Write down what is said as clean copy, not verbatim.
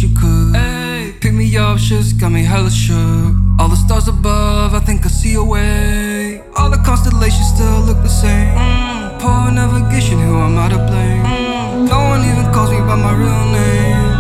you could. Hey, pick me up, just got me hella shook. All the stars above, I think I see a way. All the constellations still look the same. Poor navigation, who am I to blame? No one even calls me by my real name.